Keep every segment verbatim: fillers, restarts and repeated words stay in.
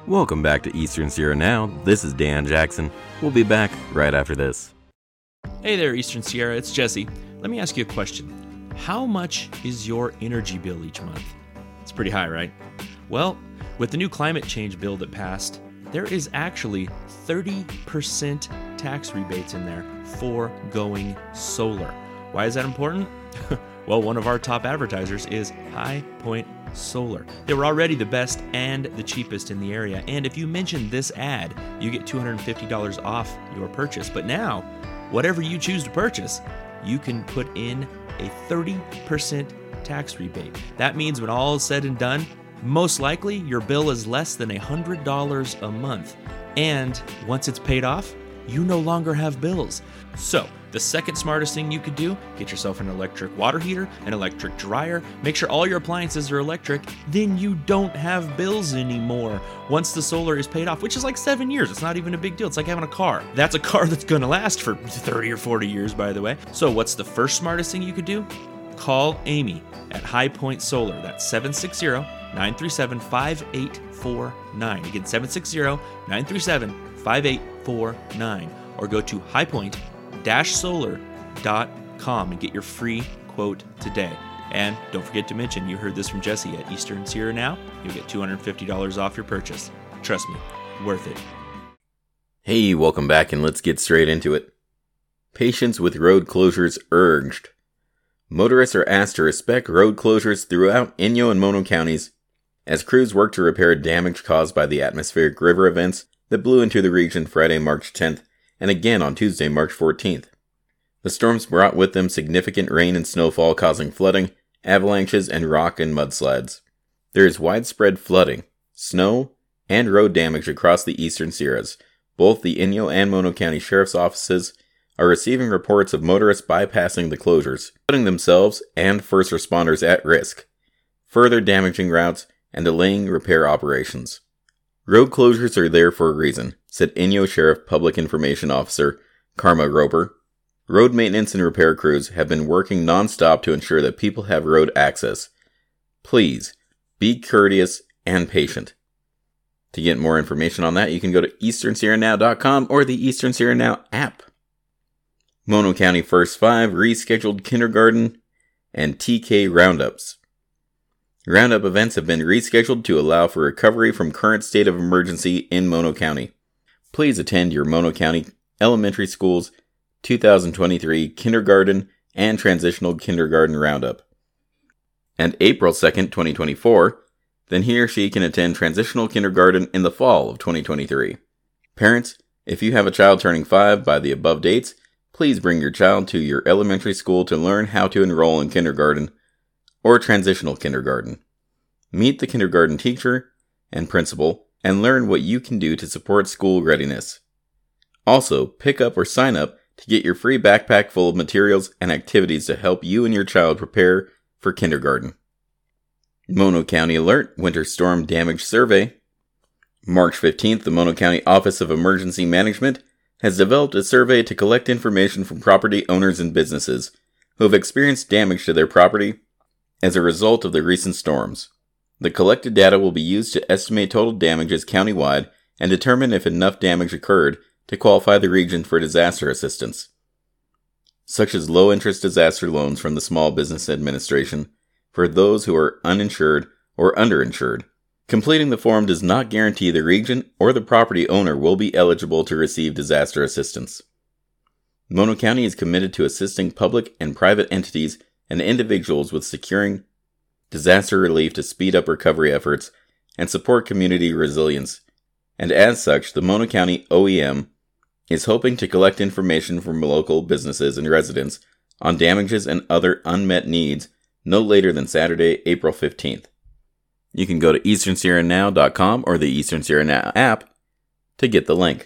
Welcome back to Eastern Sierra Now. This is Dan Jackson. We'll be back right after this. Hey there, Eastern Sierra. It's Jesse. Let me ask you a question. How much is your energy bill each month? It's pretty high, right? Well, with the new climate change bill that passed, there is actually thirty percent tax rebates in there for going solar. Why is that important? Well, one of our top advertisers is High Point Solar. They were already the best and the cheapest in the area, and if you mention this ad, you get two hundred fifty dollars off your purchase. But now, whatever you choose to purchase, you can put in a thirty percent tax rebate. That means when all is said and done, most likely your bill is less than one hundred dollars a month. And once it's paid off, you no longer have bills. So, the second smartest thing you could do, get yourself an electric water heater, an electric dryer, make sure all your appliances are electric, then you don't have bills anymore once the solar is paid off, which is like seven years. It's not even a big deal. It's like having a car. That's a car that's gonna last for thirty or forty years, by the way. So what's the first smartest thing you could do? Call Amy at High Point Solar. That's seven six zero, nine three seven, five eight four nine. Again, seven six zero, nine three seven, five eight four nine. Or go to high point dash solar dot com and get your free quote today. And don't forget to mention you heard this from Jesse at Eastern Sierra Now. You'll get two hundred fifty dollars off your purchase. Trust me, worth it. Hey, welcome back, and let's get straight into it. Patience with road closures urged. Motorists are asked to respect road closures throughout Inyo and Mono counties as crews work to repair damage caused by the atmospheric river events that blew into the region Friday, March tenth, and again on Tuesday, March fourteenth. The storms brought with them significant rain and snowfall causing flooding, avalanches, and rock and mudslides. There is widespread flooding, snow, and road damage across the Eastern Sierras. Both the Inyo and Mono County Sheriff's offices are receiving reports of motorists bypassing the closures, putting themselves and first responders at risk, further damaging routes and delaying repair operations. Road closures are there for a reason, said Inyo Sheriff Public Information Officer Karma Roper. Road maintenance and repair crews have been working non-stop to ensure that people have road access. Please, be courteous and patient. To get more information on that, you can go to eastern sierra now dot com or the Eastern Sierra Now app. Mono County First Five rescheduled kindergarten and T K roundups. Roundup events have been rescheduled to allow for recovery from current state of emergency in Mono County. Please attend your Mono County Elementary School's two thousand twenty-three Kindergarten and Transitional Kindergarten Roundup. And April second, twenty twenty-four, then he or she can attend Transitional Kindergarten in the fall of twenty twenty-three. Parents, if you have a child turning five by the above dates, please bring your child to your elementary school to learn how to enroll in kindergarten or transitional kindergarten. Meet the kindergarten teacher and principal and learn what you can do to support school readiness. Also, pick up or sign up to get your free backpack full of materials and activities to help you and your child prepare for kindergarten. Mono County Alert Winter Storm Damage Survey. March fifteenth, the Mono County Office of Emergency Management has developed a survey to collect information from property owners and businesses who have experienced damage to their property as a result of the recent storms. The collected data will be used to estimate total damages countywide and determine if enough damage occurred to qualify the region for disaster assistance, such as low-interest disaster loans from the Small Business Administration for those who are uninsured or underinsured. Completing the form does not guarantee the region or the property owner will be eligible to receive disaster assistance. Mono County is committed to assisting public and private entities and individuals with securing disaster relief to speed up recovery efforts and support community resilience. And as such, the Mono County O E M is hoping to collect information from local businesses and residents on damages and other unmet needs no later than Saturday, April fifteenth. You can go to eastern sierra now dot com or the Eastern Sierra Now app to get the link.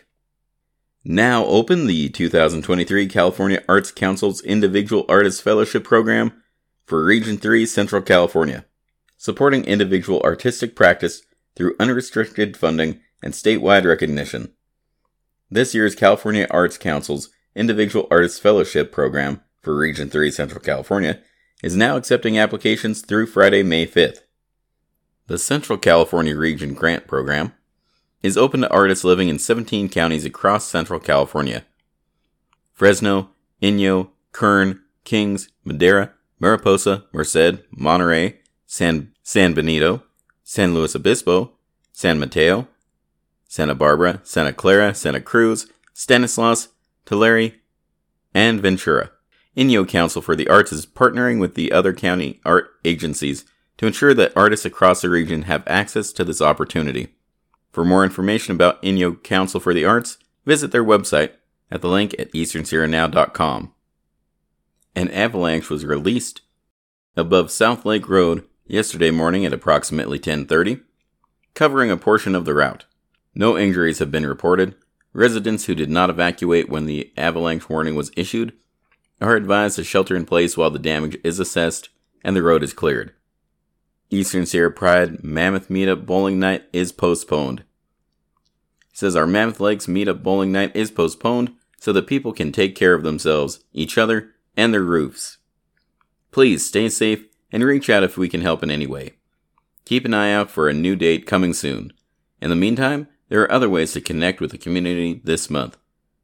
Now open the two thousand twenty-three California Arts Council's Individual Artist Fellowship Program for Region three Central California, supporting individual artistic practice through unrestricted funding and statewide recognition. This year's California Arts Council's Individual Artist Fellowship Program for Region three Central California is now accepting applications through Friday, May fifth. The Central California Region Grant Program, is open to artists living in seventeen counties across Central California. Fresno, Inyo, Kern, Kings, Madera, Mariposa, Merced, Monterey, San, San Benito, San Luis Obispo, San Mateo, Santa Barbara, Santa Clara, Santa Cruz, Stanislaus, Tulare, and Ventura. Inyo Council for the Arts is partnering with the other county art agencies to ensure that artists across the region have access to this opportunity. For more information about Inyo Council for the Arts, visit their website at the link at eastern sierra now dot com. An avalanche was released above South Lake Road yesterday morning at approximately ten thirty, covering a portion of the route. No injuries have been reported. Residents who did not evacuate when the avalanche warning was issued are advised to shelter in place while the damage is assessed and the road is cleared. Eastern Sierra Pride Mammoth Meetup Bowling Night is postponed. It says our Mammoth Lakes Meetup Bowling Night is postponed so that people can take care of themselves, each other, and their roofs. Please stay safe and reach out if we can help in any way. Keep an eye out for a new date coming soon. In the meantime, there are other ways to connect with the community this month.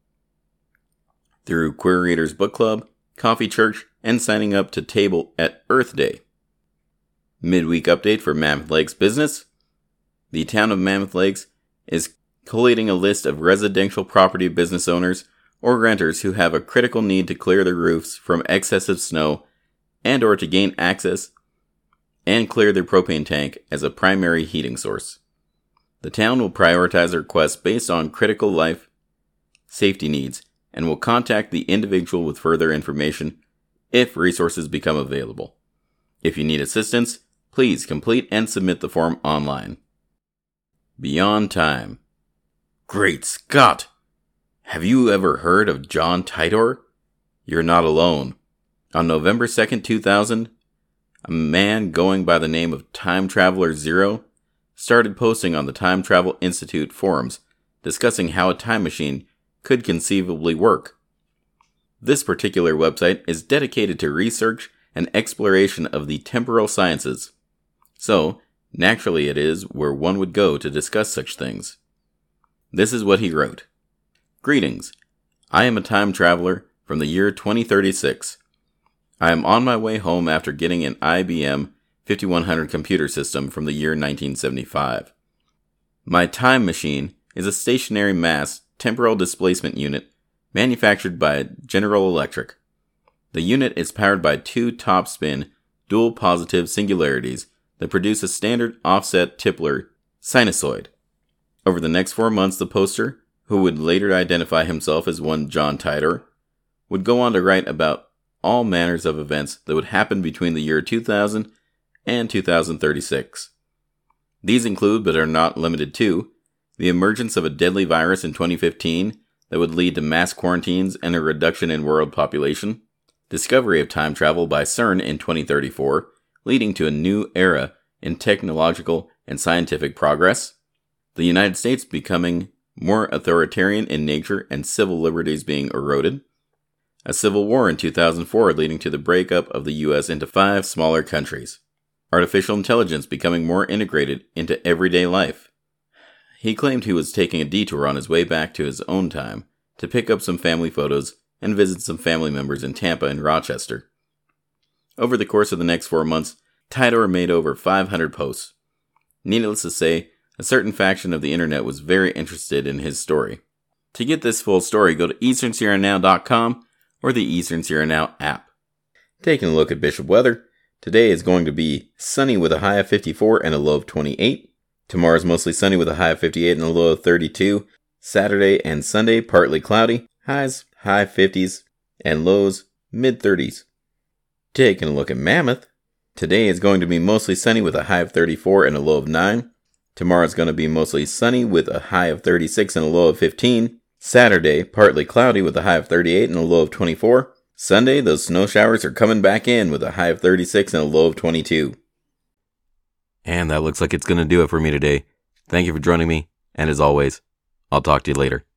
Through Queer Readers Book Club, Coffee Church, and signing up to table at Earth Day. Midweek update for Mammoth Lakes business. The town of Mammoth Lakes is collating a list of residential property business owners or renters who have a critical need to clear their roofs from excessive snow and or to gain access and clear their propane tank as a primary heating source. The town will prioritize requests based on critical life safety needs and will contact the individual with further information if resources become available. If you need assistance, please complete and submit the form online. Beyond Time. Great Scott! Have you ever heard of John Titor? You're not alone. On November second, two thousand, a man going by the name of Time Traveler Zero started posting on the Time Travel Institute forums discussing how a time machine could conceivably work. This particular website is dedicated to research and exploration of the temporal sciences. So, naturally it is where one would go to discuss such things. This is what he wrote. Greetings. I am a time traveler from the year twenty thirty-six. I am on my way home after getting an I B M fifty-one hundred computer system from the year nineteen seventy-five. My time machine is a stationary mass temporal displacement unit manufactured by General Electric. The unit is powered by two top-spin dual positive singularities that produce a standard offset Tipler sinusoid. Over the next four months, the poster, who would later identify himself as one John Titor, would go on to write about all manners of events that would happen between the year two thousand and two thousand thirty-six. These include, but are not limited to, the emergence of a deadly virus in twenty fifteen that would lead to mass quarantines and a reduction in world population, discovery of time travel by CERN in twenty thirty-four, leading to a new era in technological and scientific progress, the United States becoming more authoritarian in nature and civil liberties being eroded, a civil war in two thousand four leading to the breakup of the U S into five smaller countries, artificial intelligence becoming more integrated into everyday life. He claimed he was taking a detour on his way back to his own time to pick up some family photos and visit some family members in Tampa and Rochester. Over the course of the next four months, Titor made over five hundred posts. Needless to say, a certain faction of the internet was very interested in his story. To get this full story, go to eastern sierra now dot com or the Eastern Sierra Now app. Taking a look at Bishop weather, today is going to be sunny with a high of fifty-four and a low of twenty-eight. Tomorrow is mostly sunny with a high of fifty-eight and a low of thirty-two. Saturday and Sunday, partly cloudy, highs high fifties and lows mid thirties. Taking a look at Mammoth, today is going to be mostly sunny with a high of thirty-four and a low of nine. Tomorrow is going to be mostly sunny with a high of thirty-six and a low of fifteen. Saturday, partly cloudy with a high of thirty-eight and a low of twenty-four. Sunday, those snow showers are coming back in with a high of thirty-six and a low of twenty-two. And that looks like it's going to do it for me today. Thank you for joining me, and as always, I'll talk to you later.